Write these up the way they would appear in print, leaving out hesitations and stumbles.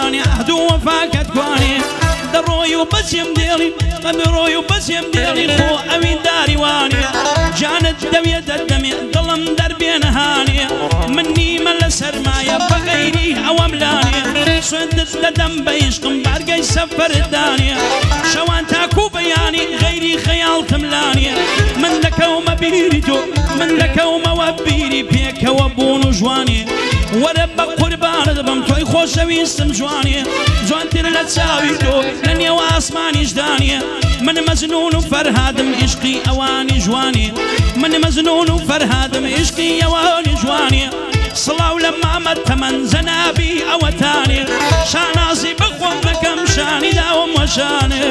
داني عهدو وفاكت كواني دروي وبسيم ديلي قبروي وبسيم ديلي خو أوين داري واني جانت دوية الدمي ظلم دربين هاني مني مل سرمايا بغيري أواملاني صندت لدم بيشقم بارقي سفر الداني شوان تاكو بياني غيري خيال تملاني من لك وما بيريتو من لك وما وبيري بيك وبونو جواني ورب قربان دبم توي خوشويستم جواني جوانتر لتساويتو لني واسماني جداني من مزنون وفرهادم عشقي اواني جواني من مزنون وفرهادم عشقي اواني جواني صلاو لما متمن زنابي اوتاني شانازي بخوم بكم شاني داوم وشاني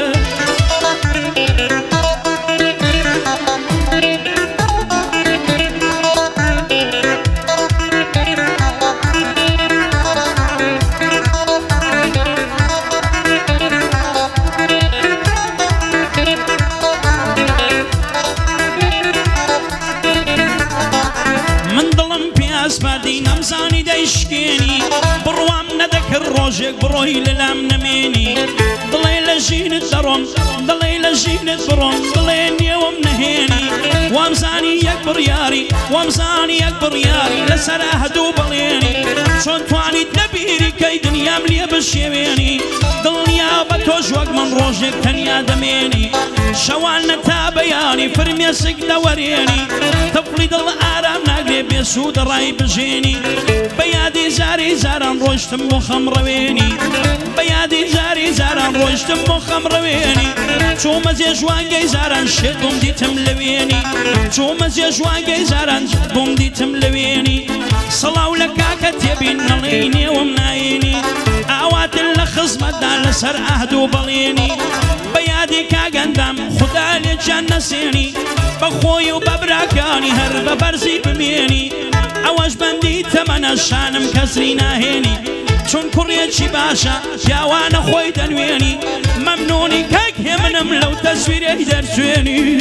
نمزاني دايشكيني بروام ندك الروجك بروي للام نميني ضلي لجين الدرم ضلي لجين الدرم ضلين يوم نهيني وامزاني يكبر ياري وامزاني يكبر ياري لسراه دوبليني شون تواني تنبيري كي دنيا مليا بالشيويني دنيا بتوجوك من روجك تنيا دميني شوان نتابياني فرمي سك دوريني طفلي ضل آرام ناقري بيسود راي بجيني بيادي زاري زاران روشتم وخمرويني بيادي زاري زاران روشتم وخمرويني شو مزي جوان زاران شدهم دي تملويني شو مزي جوان زاران شدهم دي تملويني صلاو لكاكت يبين نليني ومنايني اوات اللخص مدال سر اهدو بليني بيادي كاقندام خدا لجان نسيني بخوي وببراكاني هرب برزي بميني اوش بندي تمن الشانم كسري ناهيني چون كوريتشي باشا جاوانا خوي تنويني ممنوني كاك همنم لو تصويري درسويني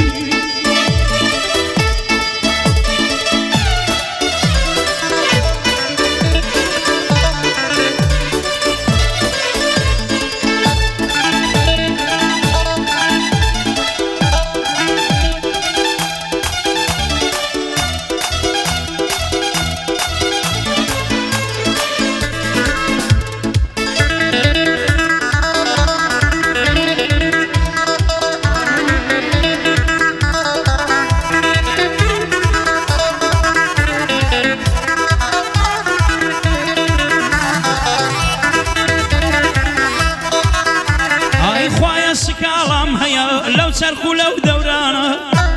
سرخو لو دورانا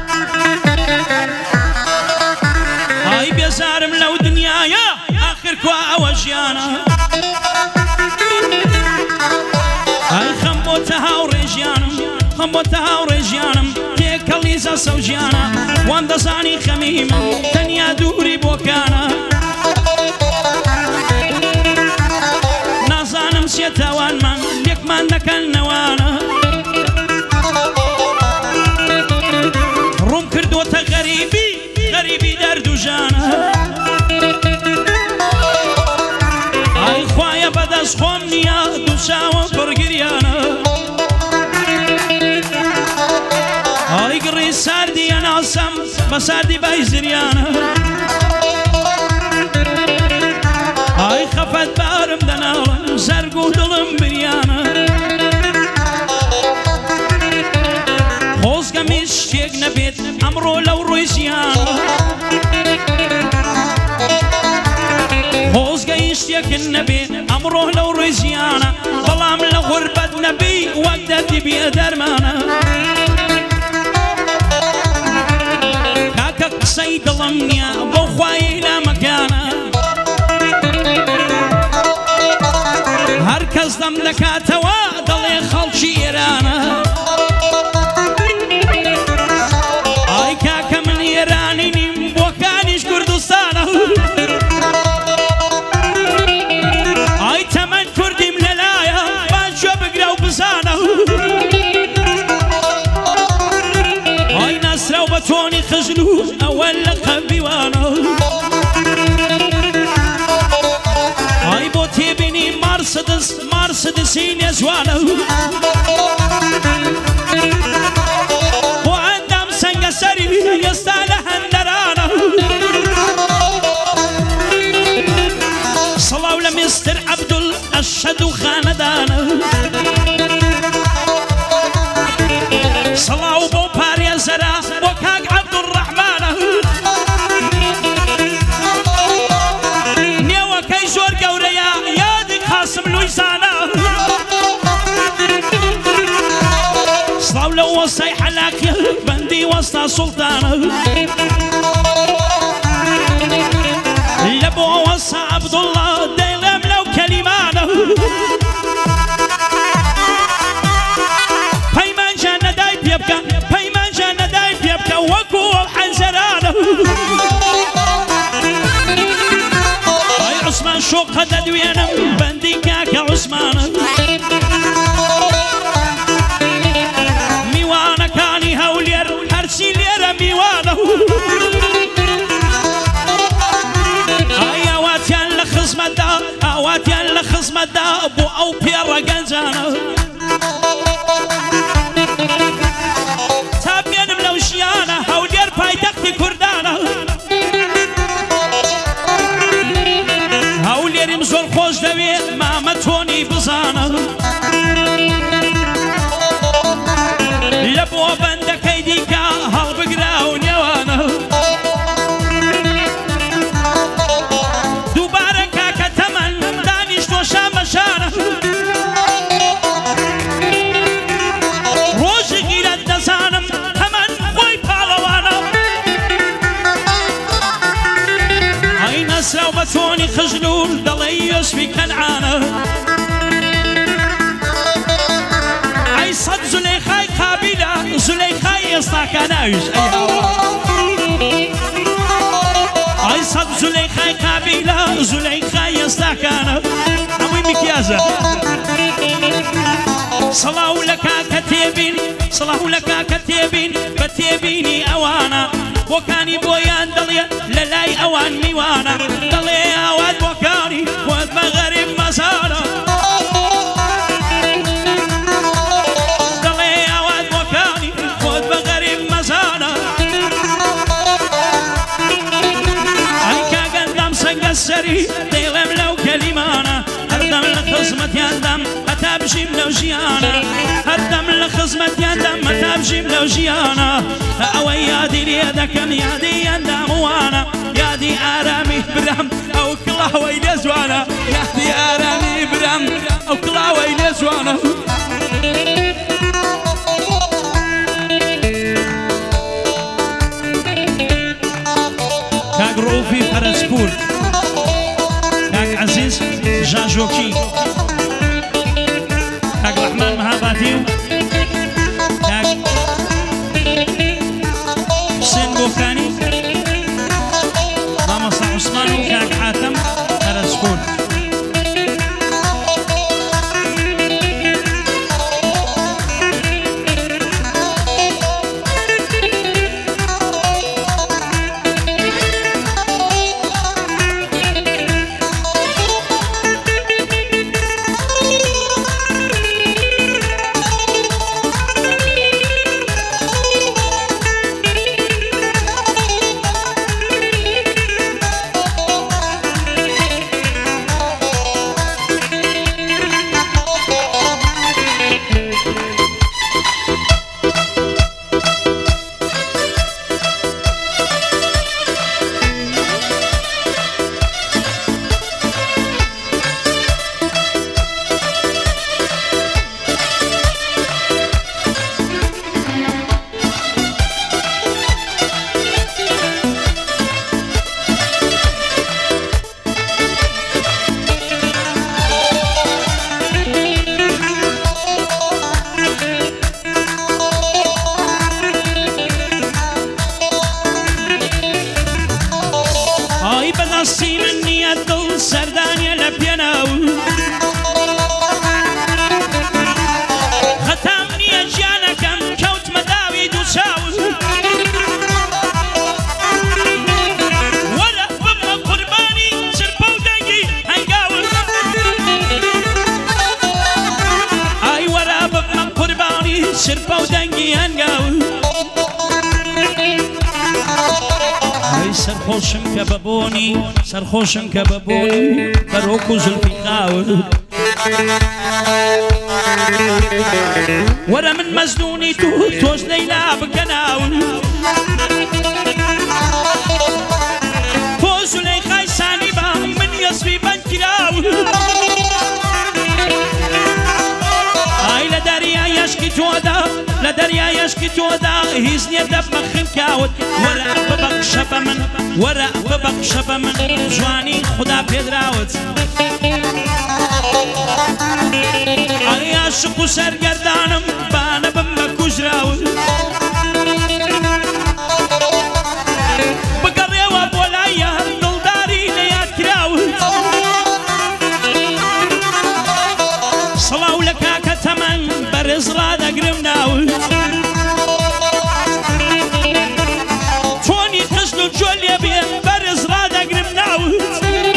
هاي بيزارم لو دنيايا آخر كوا وجيانا هاي خمبوتها ورجيانم خمبوتها ورجيانم تيك الليزا سوجيانا واندزاني خميما تنيا دوري بوكانا نازانم سيتاوان من ليك من دكال نوانا غريبي دردو جانا اي خوايا بدس خمنيا دوشاوان برگريانا اي قري ساردي انا سم بساردي بايزريانا اي خفت بارم دنالم زرقو دلم بريانا خوز قميش شيك نبيت امرو لو رويزيانا خوز قيش يك النبي امرو لو رويزيانا بلام لغربة نبي وقدتي بيدرمانا كاكا قصي ظلمنيا بوخواي لا مكانا هركز دم لكاتوا ضلي خلشي ايرانا اي كاكا من ايراني نيم بوكانيش كردستانا اي تمن كردي من الايا بانشو بقراو بزانا اي ناسراو بتوني خجلو اول لقبي وانا اي بوتي بني مرسدس مرسدسين يا زوانه وعندهم سنق سري يستاله النرانه صلاة لمستر عبد الأشهد خاندانه صلاة وبوبار يا زرا وكاك عبد الرحمن نيوة كي زور قوريا يادي قاسم لويزانا صلاة لو وصي حلاك يا بندي وسط سلطانه لبو وصى عبد الله ديلم لو كلمانه بيمان جانا دايب يبكى بيمان جانا دايب يبكى وكو حنزرانه اي عثمان شوق هدد وينم بندي كاك عثمانه ميوانا كاني هولير هرسي لير ميوانه اواتيان لخصمة دا ابو او بيرا قنزانه تابين ملوشيانه هودير بايتختي كردانه هولير مزول خوش دوي ما متوني بزانه لبو بند كيديكا هل بقراو نيوانه روزي غيرت دزانم همان خوي بالوانا هاي نسرا وبثوني خجلول دلي يوسفي كنعانه اي صد زليخاي قابله زليخاي يصطاكناوش اي صد زليخاي قابله زليخاي يصطاكنه ابوي مكيازه صلاة لك كتيبين صلاة لك كتيبين بتيبيني أوانا وكاني بويان دليا للاي أوان ميوانا دليا أواد وكاني واد مغرب مسانا دليا أواد وكاني واد مغرب مسانا أيكا قدام سنقسري ديلم لو كلمانا هردم لخصمة يندم هتابجي ملوجيانا هردم لخصمة يندم هتابجي ملوجيانا أوي يادي ليدكم يادي يندم وانا يادي آرامي برم أو كلاوي لزوانا يادي آرامي برم أو كلاوي لزوانا كاك روفي فرسبور كاك عزيز جاجوكي كاك رحمن مهاباتيو كاك حسين بوكاني ماما صاح عثمان وكاك حاتم فرسبور سەرخۆشم کە بەبوونی سەرخۆشم کە بەبوونی بەرۆک و زولفی خاوت وەرە من مەزنونی تۆش لەیلا بکە ناون تۆ زولەیخای سانی بە من یەسوی بەند کراون ئای لە دەریای عەشقی تۆدا لە دەریای عەشقی تۆدا هیچ نییە دەبمە خنکاوت وەرە ببەخشە بە من وەرە ببەخشە بە من جوانی خوددا پێدراوت ئای عاشق و سەرگەردانم بانە بم بە کوژراوت بگەڕێوە بۆ لای یار دڵداری لە یاد کراوت سڵاو لە کاکە تەمەن بەرز ڕادەگرم ناوت چۆنی قژن و جۆ لێ بێ بەرز ڕادەگرم ناوت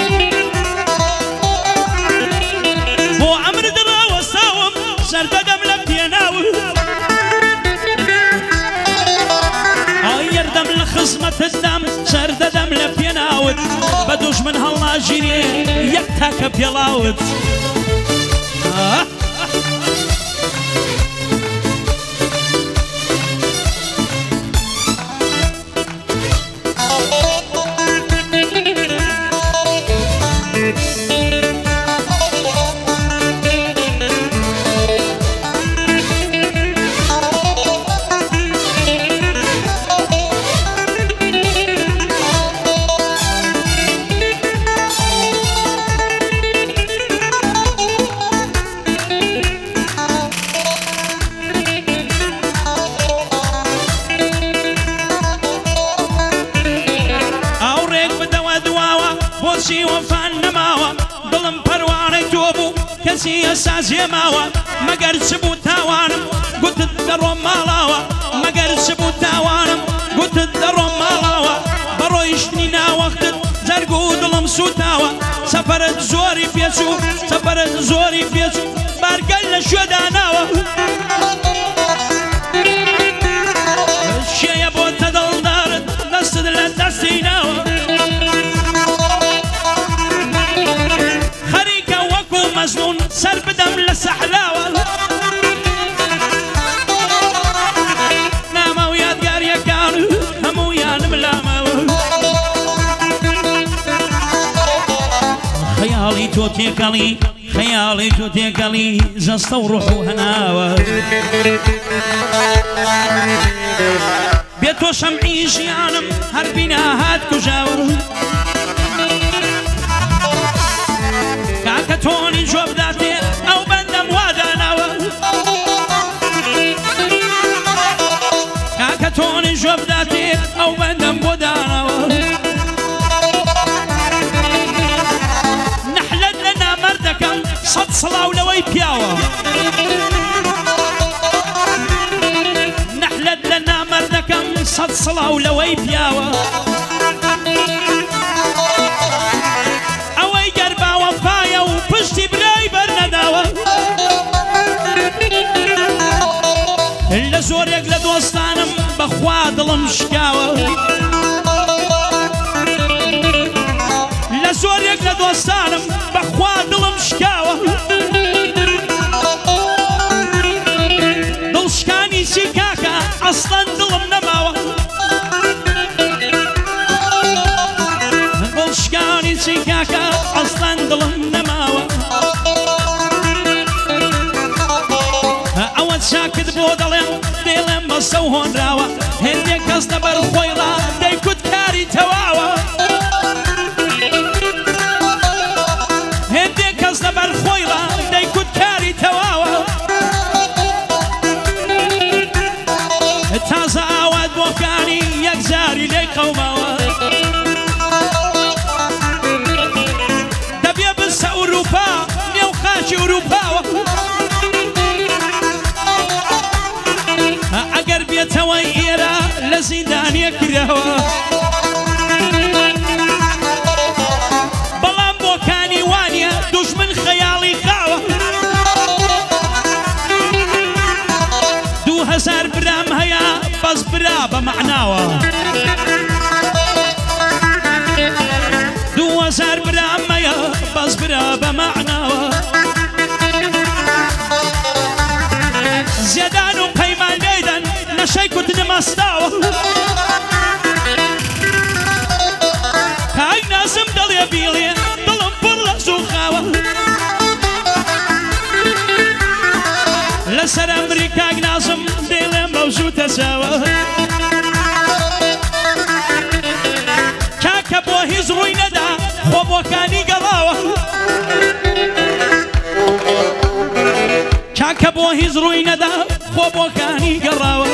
بۆ ئەمر دڕاوەستاوم سەردەدەم لە پێناوت ئای یەردەم لە خزمەتتدام سەردەدەم لە پێناوت بە دوژمن هەڵناژیرێ یەک تاکە پێڵاوت وەفان نەماوە دڵم پەروانەی تۆ بوو کەسی ئێستا زێماوە مەگەر چ بوو تاوانم گوتت دەڕۆم ماڵاوە مەگەر چ بوو تاوانم گوتت دەڕۆم ماڵاوە بەڕۆیشتنی ناوەختت جەرگ و دڵم سوتاوە سەفەرت زۆری پێچوو سەفەرت زۆری پێچوو بارگەل لە شوێداناوە شێیە بۆتە دڵدارت دەستت لە دەستی ناوە مەزنون سەر بدەم لە سەحراوە نامە و یادگاریەکان هەموویانم لامەوە خەیاڵی تۆ تێکەڵی خەیاڵی تۆ تێکەڵی جەستە و ڕوح و هەناوە بێ تۆ شەمعی ژیانم هەر بینا هات کوژاوە کاکە تۆنی جۆ بداتێ ئەو بەندەم واداناوە کاکە تۆنی جۆ بداتێ ئەو بەندەم بۆ داناوە نەحلەت لە نامەردەکەم سەد سڵاو لەوەی پیاوە نەحلەت لە نامەردەکەم سەد سڵاو لەوەی پیاوە ئەوەی گەرباوە پایە و پشتی برای بەرنەداوە لە زۆرێک لە دۆستانم بەخوا دڵم شکاوە لە زۆرێک لە دۆستانم بەخوا دڵم شکاوە دڵشکانی چی کاکە ئەسڵەن دڵم نەماوە دڵشکانی چی کاکە ئەسڵەن دڵم نەماوە ئەوە چاکت بۆ دەڵێم دێڵێم بەسە و هۆنراوە هێندێک کەس لەبەر خۆی ڕا دەیکوت کاری تەواوە هێندێک کەس لەبەر خۆی ڕا دەیکوت کاری تەواوە تازە ئاوات بۆکانی یەک جاری لێی قەوماوە دەبێ بسە ئوروپا نێو خاچی ئوروپاوە ئەگەر بێتەوەی ئێرە لە زیندانیە کراوە بەڵام بۆکانی وانیە دوژمن خەیاڵی خاوە 2000 برام هەیە بەس برا بە معناوە ڕاستاوە کاک نازم دڵێ بیڵێ دڵم پڕ لە زووخاوە لەسەر ئەمری کاک نازم دێڵێم بەو زوو تەساوە کاکە بۆ هیچ ڕووی نەدا خۆ بۆکانی گەڵاوە کاکە بۆ هیچ ڕووی نەدا خۆ بۆکانی گەڕاوە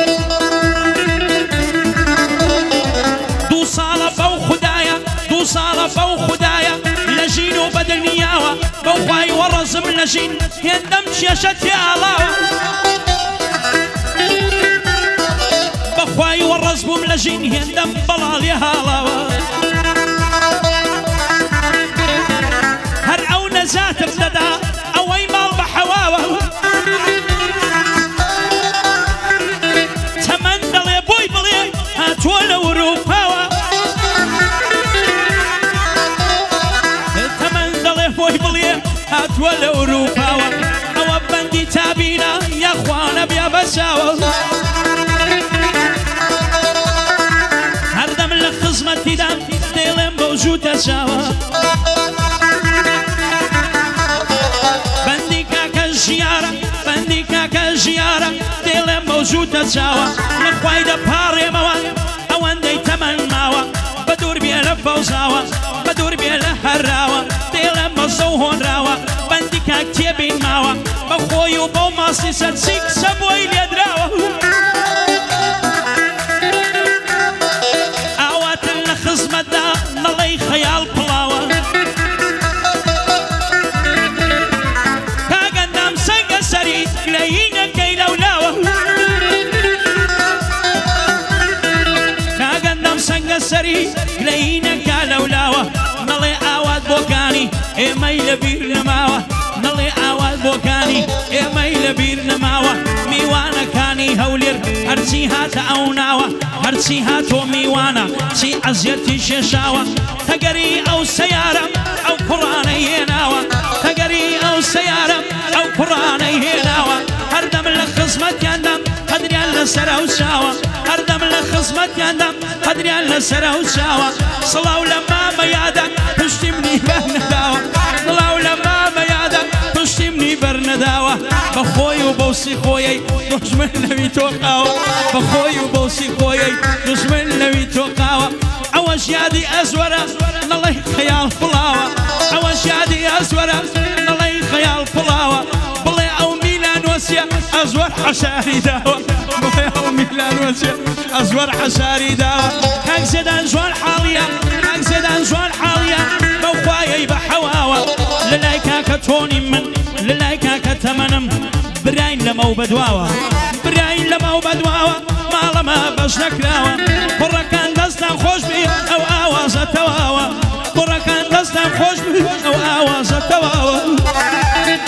دوو ساڵە بەو خودایە دوو ساڵە بەو خودایە لە ژین و بەدڵنیاوە بەو خوای وەڕەزم لە ژین هێندەم کێشە تێئاڵاوە بەخوای وەڕەز بووم لە ژین هێندەم بەڵاڵی هاڵاوە هەر ئەو نەزاتم دەدا ئەوەی ماڵ بە حەواوە تەمەن دەڵێ بۆی بڵێ هاتووە لە وروپاوە تەمەن دەڵێ بۆی بڵێ هاتووە لە وروپاوە ئەوە بەندی تابینە یاخوانە بیا بەساوە هەردەم لە خزمەتیدام دێڵێم بەو زوو تەساوە بەندی کاکە ژیارە بەندی کاکە ژیارە دێڵێم بەو زوو تەساوە لەخوای دەپاڕێمەوە ئەوەندەی تەمەن ماوە بە دوور بێ لە فەوزاوە بە دوور بێ لە هەراوە دێڵێم بەزە و هۆنراوە بەندی کاک تێبین ماوە بە خۆی و بەو ماسی سەرچی کسە بۆی لێدراوە ئاواتن لە خزمەتدا نەڵەی خەیاڵ پڵاوە کاگەندام سەنگە سەری لەیینەکەی لەولاوە کاگەندام سەنگە سەری لەیینەکە لەولاوە نەڵێ ئاوات بۆکانی ئێمەی لەبیر نەماوە نەڵێ ئاوات بۆکانی ئێمەی لەبیر نەماوە میوانەکانی هەولێر هەرچی هاتە ئەو ناوە هەرچی هاتۆ میوانە چی عەزیەتی شێشاوە تەگەری ئەو سەیارە ئەو کوڕانەی هێناوە تەگەری ئەو سەیارە ئەو کوڕانەی هێناوە هەردەم لە خزمەتیاندام قەدریان لەسەر ئەو چاوە هەردەم لە خزمەتیاندام قەدریان لەسەر ئەو چاوە سڵاو لە مامەیادا پشتی منی بەرنەداوە سڵاو لە مامەیادا پشتی منی بەرنەداوە بەخۆی و بەوسی خۆیەی دژمن لەوی تۆقاوە بەخۆی و بەوسی خۆیەی دژمن لەوی تۆقاوە ئەوە ژیادی ئەزوەرە نەڵەی خەیاڵ پڵاوە ئەوە ژیادی ئەزوەرە نەڵەی خەیاڵ پڵاوە بڵێ ئەو میلانوەسیە ئەزوەر حەشاری داوە بڵێ ئەو میلانوەسیە ئەزوەر حەشاری داوە کاک زێدان جوان حاڵیە کاک زێدان جوان حاڵیە بەو خوایەی بە حەواوە لەلای کاکە تۆنی من لەلای کاکە تەمەنم براین لەمە و بەدواوە براین لەمە و بەدواوە ماڵەمە بەش نەکراوە کوڕەکان دەستان خۆش بی ئەو ئاوازە تەواوە کوڕەکان دەستان خۆش بی ئەو ئاوازە تەواوە